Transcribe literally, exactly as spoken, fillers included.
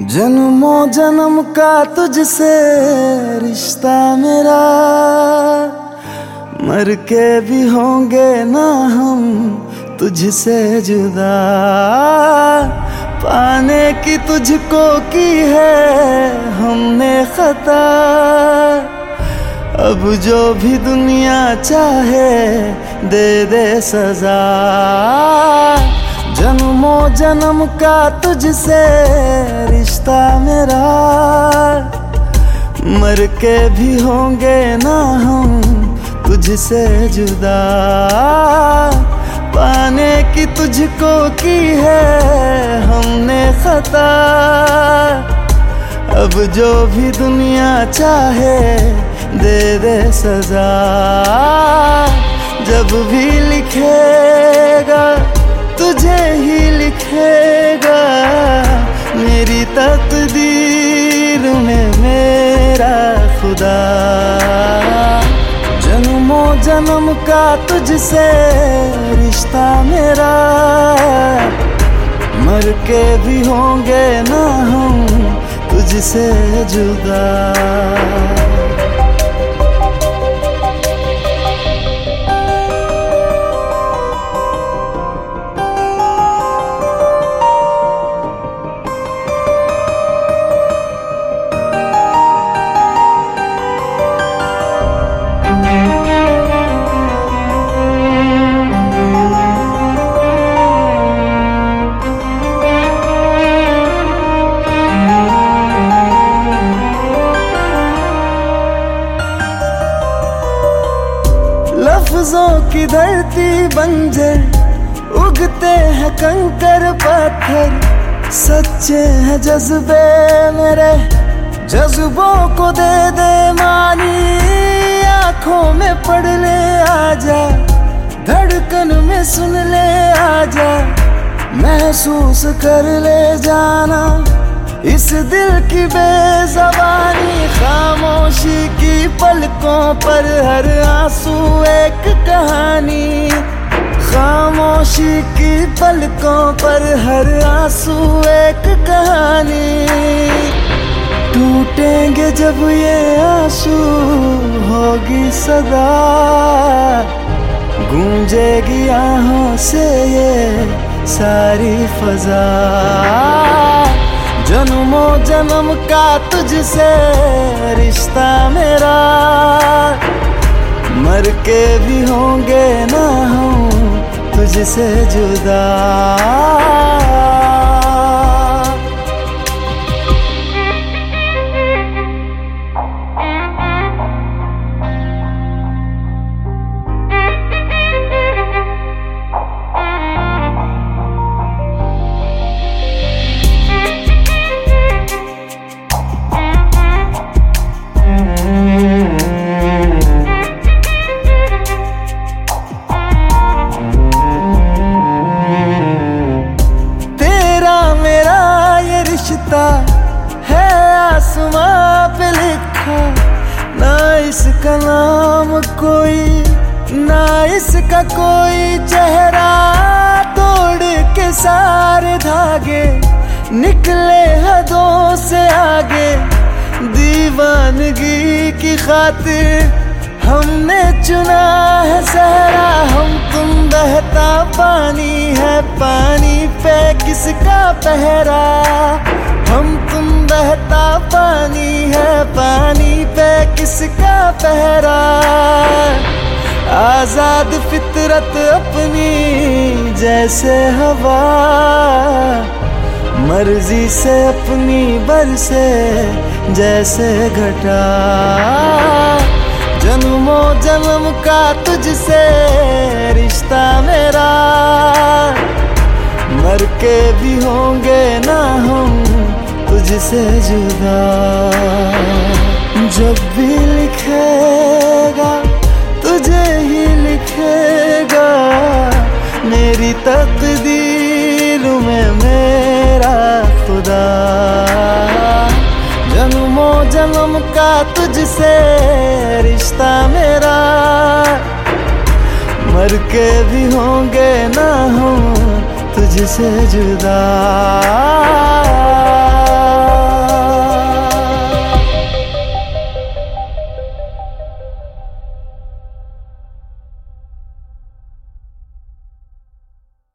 जन्मों जन्म का तुझसे रिश्ता मेरा, मर के भी होंगे ना हम तुझसे जुदा। पाने की तुझको की है हमने खता, अब जो भी दुनिया चाहे दे दे सजा। जन्मों जन्म का तुझसे रिश्ता मेरा, मर के भी होंगे ना हम तुझसे जुदा। पाने की तुझको की है हमने खता, अब जो भी दुनिया चाहे दे दे सजा। जब भी लिखेगा तुझे ही लिखेगा, मेरी तकदीर में मेरा खुदा। जन्मों जन्म का तुझसे रिश्ता मेरा, मर के भी होंगे ना हम तुझसे जुदा। लफ्जों की धरती बंजर, उगते हैं कंकर पत्थर। सच्चे हैं जज्बे मेरे, जज्बों को दे दे मानी। आंखों में पढ़ ले आजा, धड़कन में सुन ले आजा। महसूस कर ले जाना इस दिल की बेज़बानी। खामोशी की पलकों पर हर आंसू एक कहानी। खामोशी की पलकों पर हर आंसू एक कहानी। टूटेंगे जब ये आंसू होगी सदा, गूंजेगी आहों से ये सारी फजा। जन्मों जन्म का तुझसे रिश्ता मेरा, मर के भी होंगे ना हम तुझसे जुदा। है आसमां पे लिखा, ना इसका नाम कोई, ना इसका कोई चेहरा। तोड़ के सारे धागे निकले हदों से आगे। दीवानगी की खातिर हमने चुना है सहरा। हम तुम बहता पानी है, पानी पे किसका पहरा। हम तुम बहता पानी है, पानी पे किसका पहरा। आजाद फितरत अपनी जैसे हवा, मर्जी से अपनी बरसे जैसे घटा। जन्मों जन्म का तुझसे रिश्ता मेरा, मर के भी होंगे ना हम तुझसे जुदा। जब भी लिखेगा तुझे ही लिखेगा, मेरी तकदीर में मेरा खुदा। जन्मों जन्म का तुझसे रिश्ता मेरा, मर के भी होंगे ना हम तुझसे जुदा।